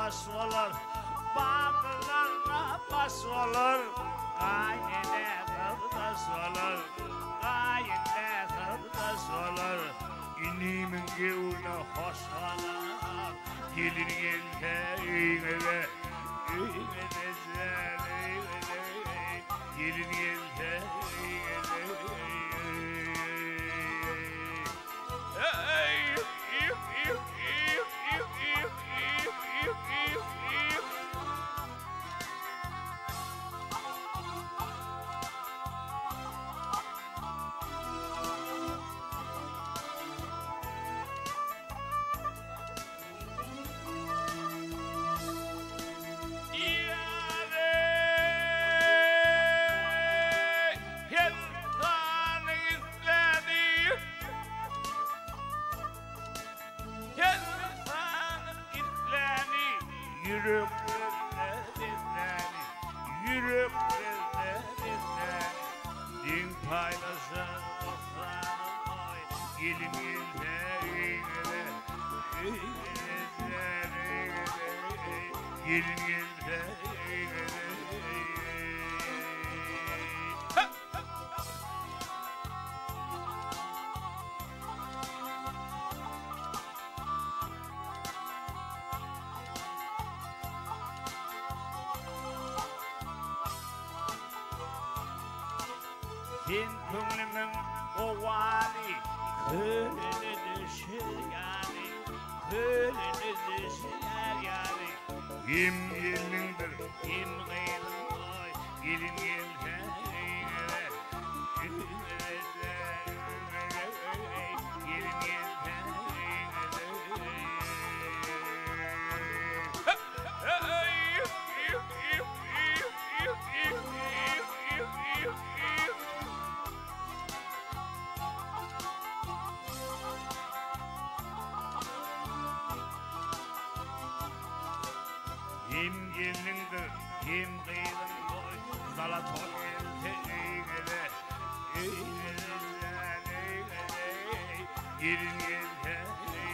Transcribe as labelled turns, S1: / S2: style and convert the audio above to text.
S1: bas olur, bağlarına bas olur. Kayne kırdas olur, kayne kırdas olur. İnimin gevne hoş olur, gelin gelse eve, gelin gelse Sen könlümün o vali, könlünü düşür yani, könlünü düşür yani. Kim gelindir, kim kıydın oy, gelin gelse eve, gelin gelse kim gelindir, kim kıydın oy, Zalaton gelse eve, gelin gelse